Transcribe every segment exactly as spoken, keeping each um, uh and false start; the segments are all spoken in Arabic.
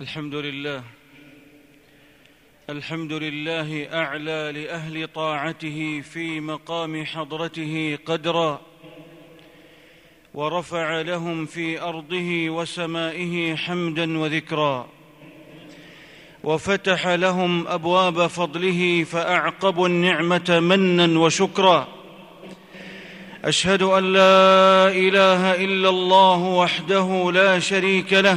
الحمد لله الحمد لله أعلى لأهل طاعته في مقام حضرته قدرا، ورفع لهم في أرضه وسمائه حمدا وذكرا، وفتح لهم أبواب فضله فأعقبوا النعمة منا وشكرا. أشهد أن لا إله إلا الله وحده لا شريك له،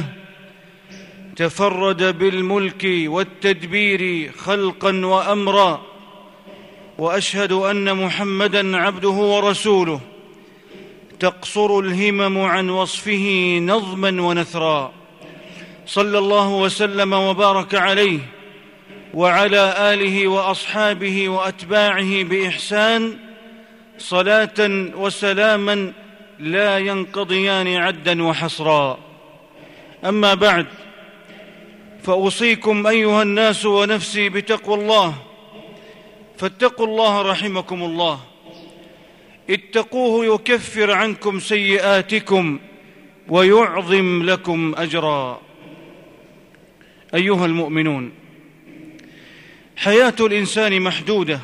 تفرد بالملك والتدبير خلقا وأمرا، وأشهد أن محمدًا عبده ورسوله، تقصر الهمم عن وصفه نظما ونثرا. صلى الله وسلم وبارك عليه وعلى آله وأصحابه وأتباعه بإحسان، صلاة وسلاما لا ينقضيان عدا وحصرا. أما بعد، فأوصيكم أيها الناس ونفسي بتقوى الله، فاتقوا الله رحمكم الله. اتقوه يكفر عنكم سيئاتكم ويعظم لكم أجرا. أيها المؤمنون، حياة الإنسان محدودة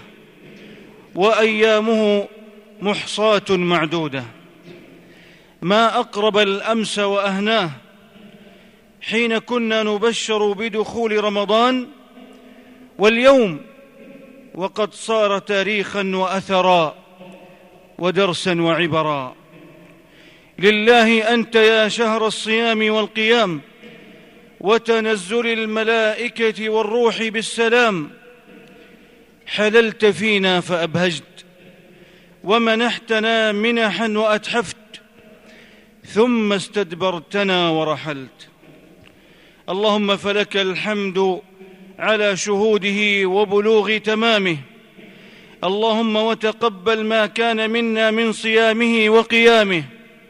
وأيامه محصاة معدودة. ما أقرب الأمس وأهناه حين كنا نبشر بدخول رمضان، واليوم وقد صار تاريخا وأثرا ودرسا وعبرا. لله أنت يا شهر الصيام والقيام وتنزل الملائكة والروح بالسلام، حللت فينا فأبهجت ومنحتنا منحا وأتحفت، ثم استدبرتنا ورحلت. اللهم فلك الحمد على شهوده وبلوغ تمامه. اللهم وتقبل ما كان منا من صيامه وقيامه،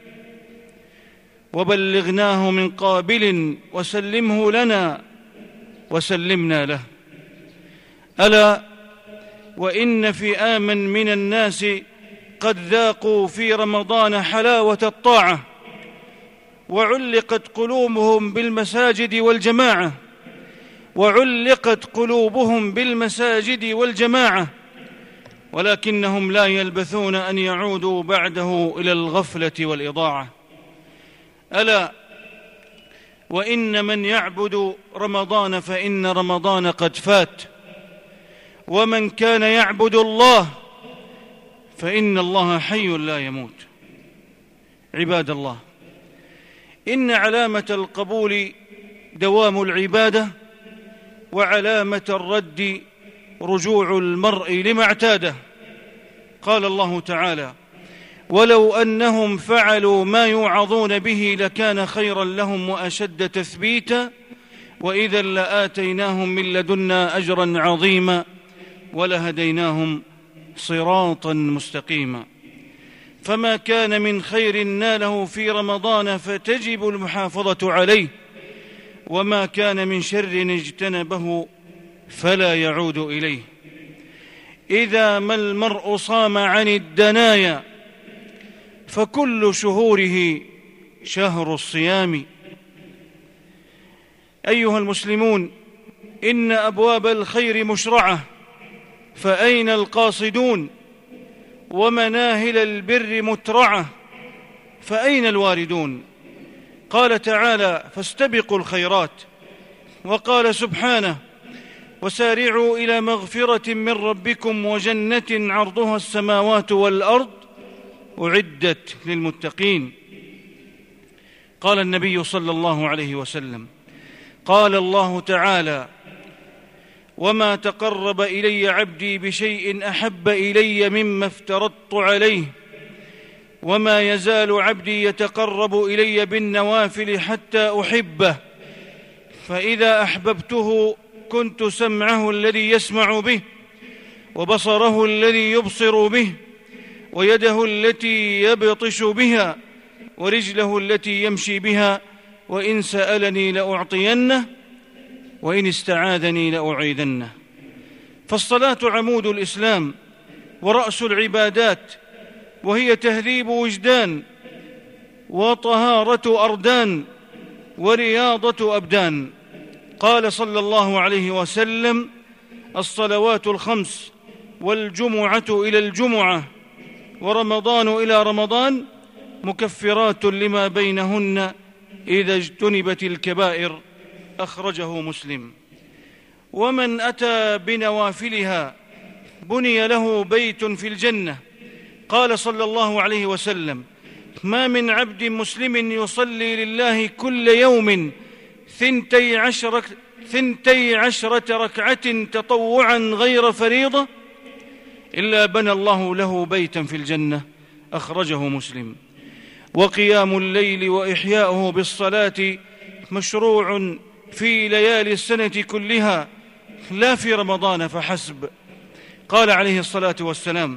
وبلغناه من قابل وسلمه لنا وسلمنا له. ألا وإن فئاما من الناس قد ذاقوا في رمضان حلاوة الطاعة، وعلقت قلوبهم بالمساجد والجماعة وعلقت قلوبهم بالمساجد والجماعة ولكنهم لا يلبثون أن يعودوا بعده إلى الغفلة والإضاعة. ألا وإن من يعبد رمضان فإن رمضان قد فات، ومن كان يعبد الله فإن الله حي لا يموت. عباد الله، إن علامة القبول دوام العبادة، وعلامة الرد رجوع المرء لما اعتاده. قال الله تعالى: ولو أنهم فعلوا ما يوعظون به لكان خيرا لهم وأشد تثبيتا، وإذا لآتيناهم من لدنا أجرا عظيما ولهديناهم صراطا مستقيما. فما كان من خير ناله في رمضان فتجب المحافظة عليه، وما كان من شر اجتنبه فلا يعود إليه. إذا ما المرء صام عن الدنايا فكل شهوره شهر الصيام. أيها المسلمون، إن أبواب الخير مشرعة، فأين القاصدون؟ ومناهل البر مترعة، فأين الواردون؟ قال تعالى: فاستبقوا الخيرات. وقال سبحانه: وسارعوا إلى مغفرة من ربكم وجنة عرضها السماوات والأرض أعدت للمتقين. قال النبي صلى الله عليه وسلم: قال الله تعالى: وما تقرب إلي عبدي بشيء أحب إلي مما افترضت عليه، وما يزال عبدي يتقرب إلي بالنوافل حتى أحبه، فإذا أحببته كنت سمعه الذي يسمع به، وبصره الذي يبصر به، ويده التي يبطش بها، ورجله التي يمشي بها، وإن سألني لأعطينه، وإن استعاذني لأعيذنه. فالصلاة عمود الإسلام ورأس العبادات، وهي تهذيب وجدان وطهارة أردان ورياضة أبدان. قال صلى الله عليه وسلم: الصلوات الخمس والجمعة إلى الجمعة ورمضان إلى رمضان مكفرات لما بينهن إذا اجتنبت الكبائر. أخرجه مسلم. ومن أتى بنوافلها بني له بيت في الجنة. قال صلى الله عليه وسلم: ما من عبد مسلم يصلي لله كل يوم ثنتي عشرة, ثنتي عشرة ركعة تطوعا غير فريضة إلا بنى الله له بيتا في الجنة. أخرجه مسلم. وقيام الليل وإحياؤه بالصلاة مشروع في ليالي السنة كلها لا في رمضان فحسب. قال عليه الصلاة والسلام: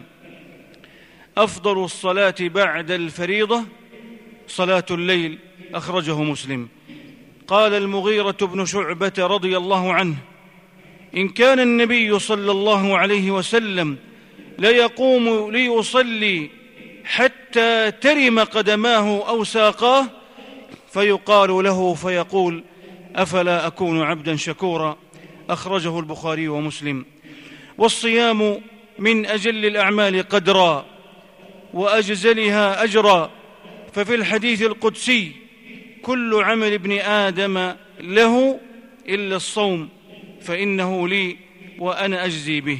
أفضل الصلاة بعد الفريضة صلاة الليل. أخرجه مسلم. قال المغيرة بن شعبة رضي الله عنه: إن كان النبي صلى الله عليه وسلم ليقوم ليصلي حتى ترم قدماه أو ساقاه فيقال له فيقول: أفلا أكون عبدا شكورا. أخرجه البخاري ومسلم. والصيام من أجل الأعمال قدرا وأجزلها أجرا، ففي الحديث القدسي: كل عمل ابن آدم له إلا الصوم فإنه لي وأنا أجزي به.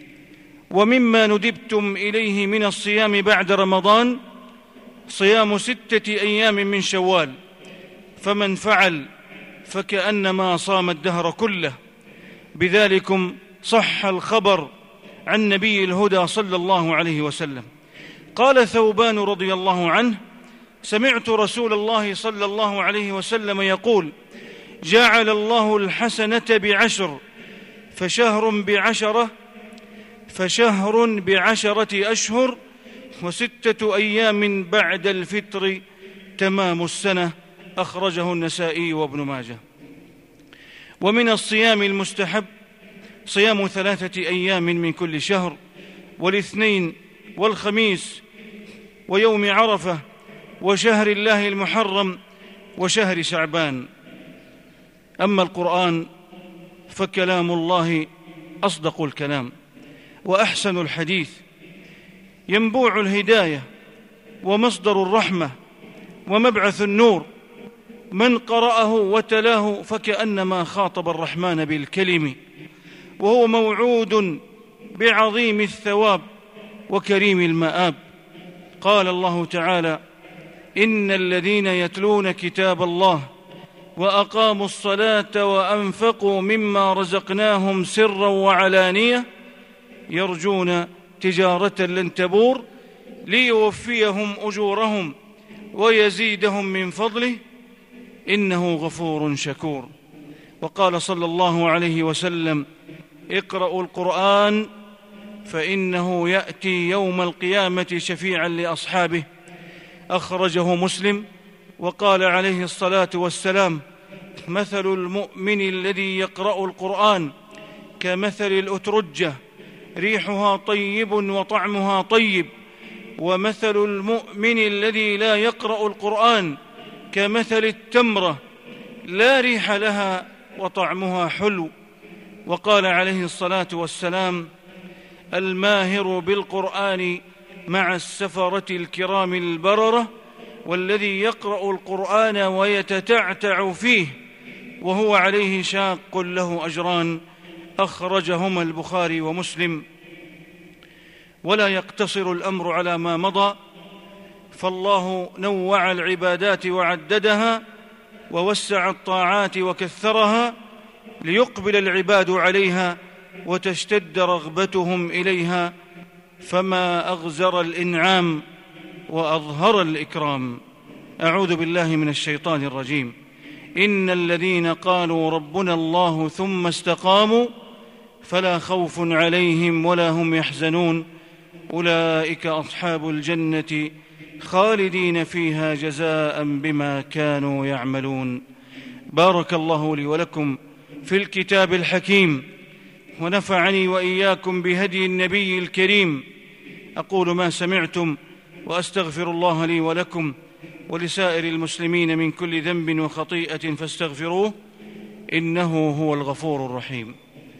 ومما ندبتم إليه من الصيام بعد رمضان صيام ستة أيام من شوال، فمن فعل فكأنما صام الدهر كله. بذلكم صح الخبر عن نبي الهدى صلى الله عليه وسلم. قال ثوبان رضي الله عنه: سمعت رسول الله صلى الله عليه وسلم يقول: جعل الله الحسنة بعشر، فشهر بعشرة فشهر بعشرة أشهر، وستة أيام بعد الفطر تمام السنة. أخرجه النسائي وابن ماجه. ومن الصيام المستحب صيام ثلاثة أيام من كل شهر، والاثنين والخميس ويوم عرفة وشهر الله المحرم وشهر شعبان. أما القرآن فكلام الله أصدق الكلام وأحسن الحديث، ينبوع الهداية ومصدر الرحمة ومبعث النور. من قرأه وتلاه فكأنما خاطب الرحمن بالكلم، وهو موعود بعظيم الثواب وكريم المآب. قال الله تعالى: إن الذين يتلون كتاب الله وأقاموا الصلاة وأنفقوا مما رزقناهم سرا وعلانية يرجون تجارة لن تبور ليوفيهم أجورهم ويزيدهم من فضله إنه غفور شكور. وقال صلى الله عليه وسلم: اقرأوا القرآن فإنه يأتي يوم القيامة شفيعا لأصحابه. أخرجه مسلم. وقال عليه الصلاة والسلام: مثل المؤمن الذي يقرأ القرآن كمثل الأترجة ريحها طيب وطعمها طيب، ومثل المؤمن الذي لا يقرأ القرآن كمثل التمرة لا ريح لها وطعمها حلو. وقال عليه الصلاة والسلام: الماهر بالقرآن مع السفرة الكرام البررة، والذي يقرأ القرآن ويتتعتع فيه وهو عليه شاق له أجران. أخرجهما البخاري ومسلم. ولا يقتصر الأمر على ما مضى، فالله نوع العبادات وعددها ووسع الطاعات وكثرها ليقبل العباد عليها وتشتد رغبتهم إليها، فما أغزر الإنعام وأظهر الإكرام. أعوذ بالله من الشيطان الرجيم. إن الذين قالوا ربنا الله ثم استقاموا فلا خوف عليهم ولا هم يحزنون أولئك أصحاب الجنة خالدين فيها جزاء بما كانوا يعملون. بارك الله لي ولكم في الكتاب الحكيم، ونفعني وإياكم بهدي النبي الكريم. أقول ما سمعتم وأستغفر الله لي ولكم ولسائر المسلمين من كل ذنب وخطيئة فاستغفروه إنه هو الغفور الرحيم.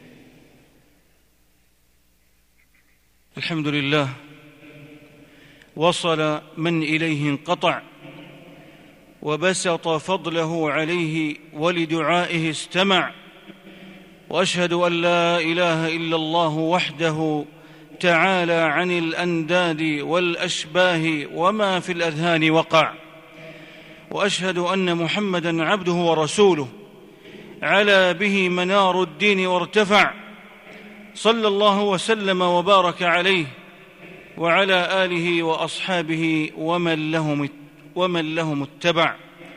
الحمد لله، وصل من إليه انقطع، وبسط فضله عليه ولدعائه استمع، وأشهد أن لا إله إلا الله وحده تعالى عن الأنداد والأشباه وما في الأذهان وقع، وأشهد أن محمدًا عبده ورسوله علا به منار الدين وارتفع، صلى الله وسلم وبارك عليه وعلى آله وأصحابه ومن لهم ومن لهم اتبع.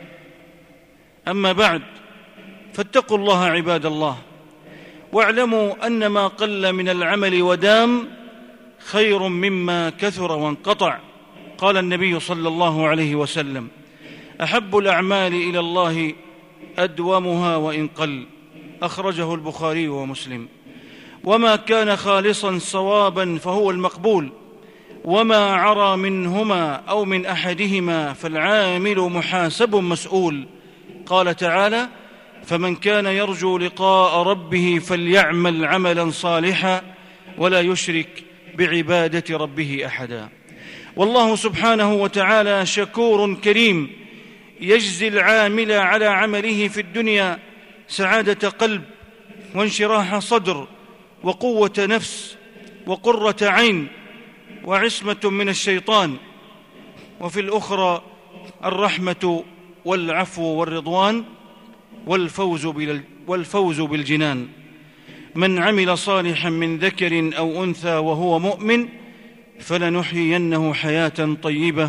أما بعد، فاتقوا الله عباد الله، واعلموا أن ما قل من العمل ودام خير مما كثر وانقطع. قال النبي صلى الله عليه وسلم: أحب الأعمال إلى الله أدومها وإن قل. أخرجه البخاري ومسلم. وما كان خالصا صوابا فهو المقبول، وما عرى منهما أو من أحدهما فالعامل محاسب مسؤول. قال تعالى: فمن كان يرجو لقاء ربه فليعمل عملا صالحا ولا يشرك بعبادة ربه أحدا. والله سبحانه وتعالى شكور كريم، يجزي العامل على عمله في الدنيا سعادة قلب وانشراح صدر وقوة نفس وقرة عين وعصمة من الشيطان، وفي الأخرى الرحمة والعفو والرضوان والفوز والفوز بالجنان. من عمل صالحا من ذكر أو أنثى وهو مؤمن فلنحيينه حياة طيبة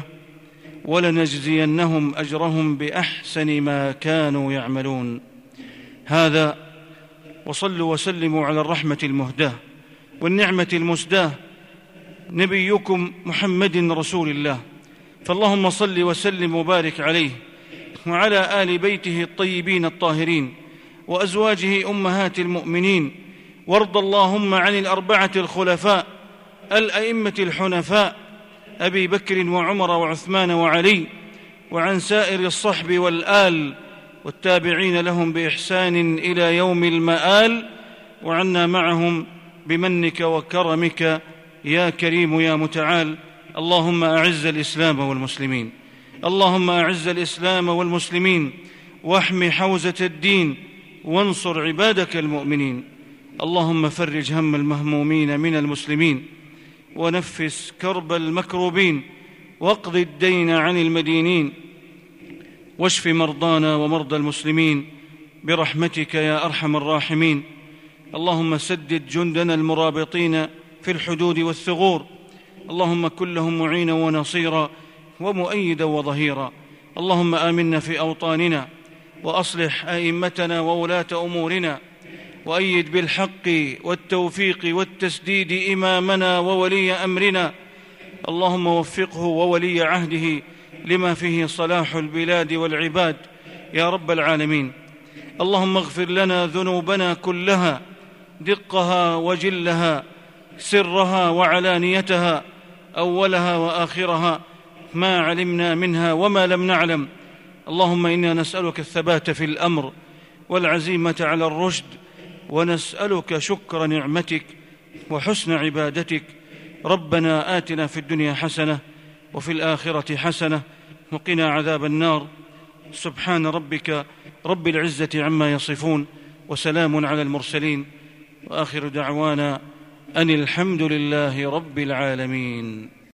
ولنجزينهم أجرهم بأحسن ما كانوا يعملون. هذا، وصلوا وسلموا على الرحمة المهداة والنعمة المسداة نبيكم محمد رسول الله، فاللهم صل وسلم وبارك عليه وعلى آل بيته الطيبين الطاهرين وأزواجه أمهات المؤمنين، وارض اللهم عن الأربعة الخلفاء الأئمة الحنفاء أبي بكر وعمر وعثمان وعلي، وعن سائر الصحب والآل والتابعين لهم بإحسان إلى يوم المآل، وعنا معهم بمنك وكرمك يا كريم يا متعال. اللهم أعز الإسلام والمسلمين، اللهم أعز الإسلام والمسلمين، واحم حوزة الدين، وانصر عبادك المؤمنين. اللهم فرج هم المهمومين من المسلمين، ونفس كرب المكروبين، واقض الدين عن المدينين، واشف مرضانا ومرضى المسلمين برحمتك يا أرحم الراحمين. اللهم سدد جندنا المرابطين في الحدود والثغور، اللهم كن لهم معينا ونصيرا ومؤيدا وظهيرا. اللهم آمنا في أوطاننا، وأصلح أئمتنا وولاة أمورنا، وأيد بالحق والتوفيق والتسديد إمامنا وولي أمرنا. اللهم وفقه وولي عهده لما فيه صلاح البلاد والعباد يا رب العالمين. اللهم اغفر لنا ذنوبنا كلها، دقها وجلها، سرها وعلانيتها، أولها وآخرها، ما علمنا منها وما لم نعلم. اللهم إنا نسألك الثبات في الأمر والعزيمة على الرشد، ونسألك شكر نعمتك وحسن عبادتك. ربنا آتنا في الدنيا حسنة وفي الآخرة حسنة وقنا عذاب النار. سبحان ربك رب العزة عما يصفون، وسلام على المرسلين، وآخر دعوانا أن الحمد لله رب العالمين.